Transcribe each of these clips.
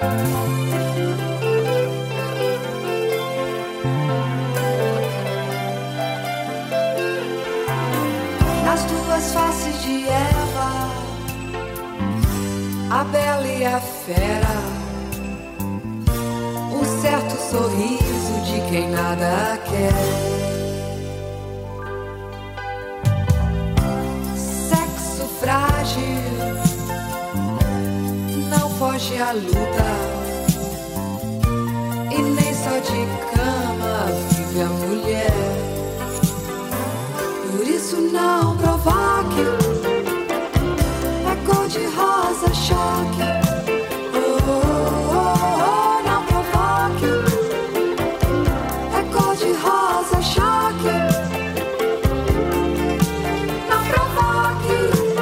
Nas duas faces de Eva, a bela e a fera, um certo sorriso de quem nada quer. Sexo frágil, não foge à luta, e nem só de cama vive a mulher. Por isso não provoque, é cor de rosa choque. Oh, oh, oh, oh, não provoque, é cor de rosa choque. Não provoque,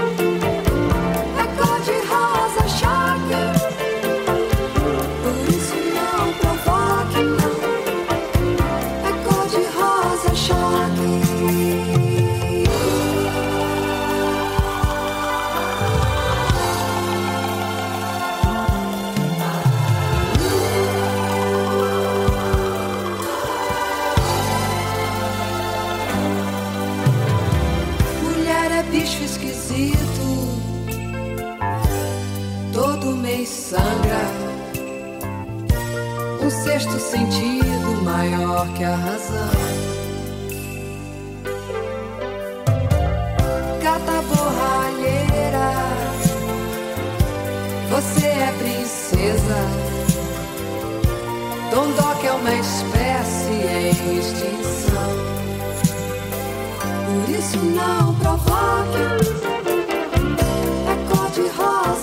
é cor de rosa choque. Por isso não provoque, não, é cor de rosa choque. Bicho esquisito, todo mês sangra, um sexto sentido maior que a razão. Gata borralheira, você é princesa. Dondoca é uma espécie em extinção. Por isso não provoque, é cor de rosa